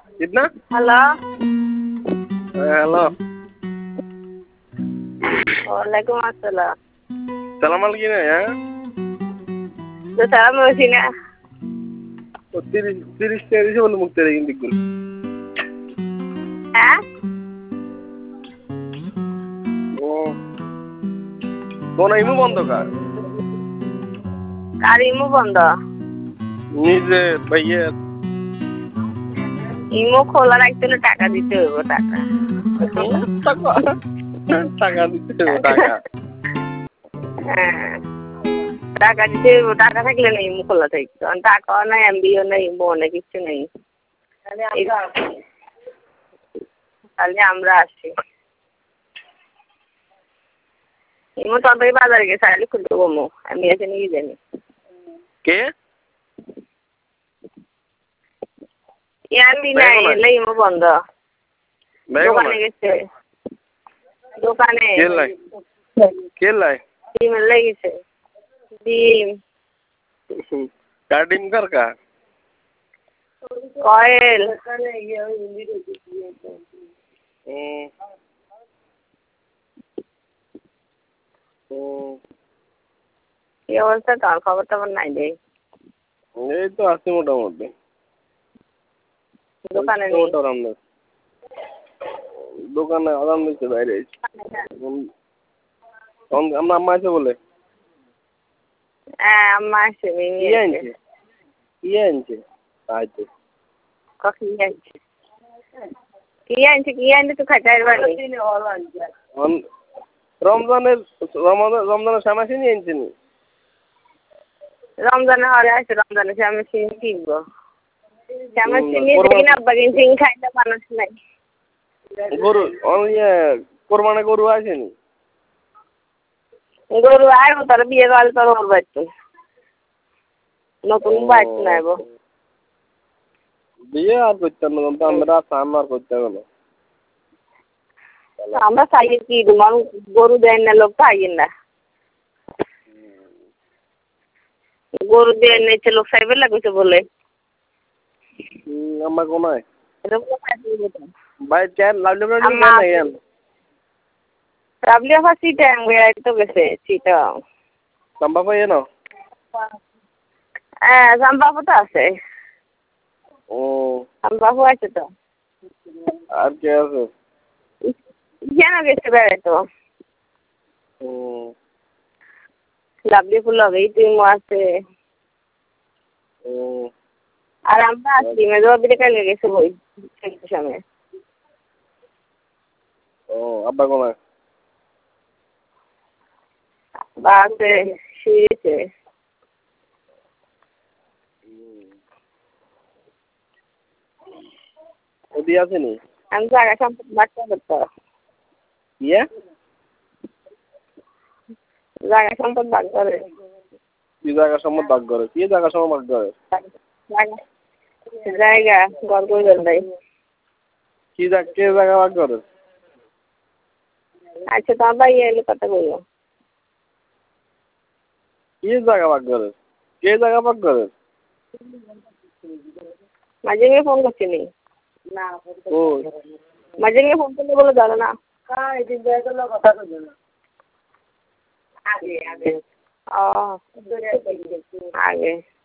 कितना? Hello. Hello. वालेकुम अस्सलाम। सलाम अलैकुम है। तो सारा मशीना। तो तिरिश से बोलो मुक्ते रहेंगे बिल्कुल। हाँ? ओ। तो नहीं मुँह बंद होगा। कार इमो बंद। नीचे भैया। इमो खोला रखते ना टाका दीते हो वो टाका। टाका दीते हो टाका। টাকা দিতে টাকা থাকলে নেই ইমো খোলা থাকতো কারণ টাকাও নাই এমবিও নাই ইমো নাই কিছু নেই তাহলে আমরা আসি ইমো তবে বাজারে গেছে আইলে খুলতে বমো আমি এসে নিয়ে জানি কে এমবি নাই এলে ইমো বন্ধ দোকানে গেছে দোকানে কে লাই ডিম লেগেছে ডিম का डिम कर का কয়েল কি অবস্থা তোর খবর টবর নাই রে এই তো আছে মোটামুটি দোকানে দোকানে আরাম দিতে বাইরে আমরা আম্মা আছে বলে হ্যাঁ আম্মা আসে কি আনছে আইতে কি আনছে তো খাইতে পারবি রমজানের শ্যামাসি নিয়ে আনছে নি রমজানের হরে আসে রমজানের শ্যামাসি কিনবো শ্যামাসি নিয়ে দেখি না আব্বা কিন্তু খাইতে মানুষ নাই গরু কোরবানে গরু আসেনি গরু আইবো তার বিয়ে করলে তোর ওর বাড়িতে নতুন বাড়িতে নাইবো বিয়ে আর করতে না তো আমরা সামনে আর করতে গেল আমরা চাই কি মানুষ গরু দেয় না লোক পাইয়েন না গরু দেয় নিচে লোক চাইবে লাগুছে বলে আমার কোনায় ভাই কেন লাভলি কেন কেন লাভলি আবার চিটাং তো গেছে চিটাং সাম্বা পাইয়ে না হ্যাঁ সাম্বাবু তো আছে ও সাম্বাবু আছে তো আর কে আছে কেন গেছে বেড়ে তো লাভলি ফুল হবে তুই আছে আর আমরা আসছি মেজো দিকে কালকে গেছে বই সামনে ও আব্বা কোনায় বাসে শুয়েছে ওদি আসেনি আমি জায়গা সম্পর্কে বাচ্চা করতে ইয়ে জায়গা সম্পর্কে বাদ করে কি জায়গা সম্মত ভাগ করে কি জায়গা সম্মত ভাগ করে জায়গা ঘর করে দেয় কি কে জায়গা ভাগ করে আচ্ছা তো ভাই এলে কথা বলবো কি জায়গা ভাগ করে কে জায়গা ভাগ করে মাঝে গিয়ে ফোন করছি নি না ও মাঝে গিয়ে ফোন করলে বলে জানো না কথা বলবে না আগে ও আগে